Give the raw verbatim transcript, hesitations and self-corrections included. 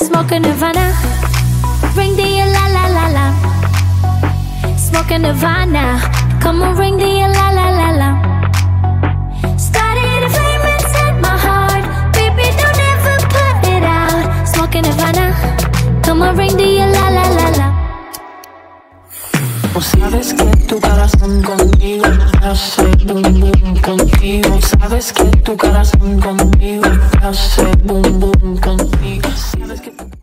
Smoking Nirvana, ring the la la la la. Smoking Nirvana, come on, ring the la la la la. Started a flame inside my heart, baby, don't ever put it out. Smoking Nirvana, come on, ring the la la la la. O sabes que tu corazón conmigo hace boom boom contigo. Sabes que tu corazón conmigo hace boom boom.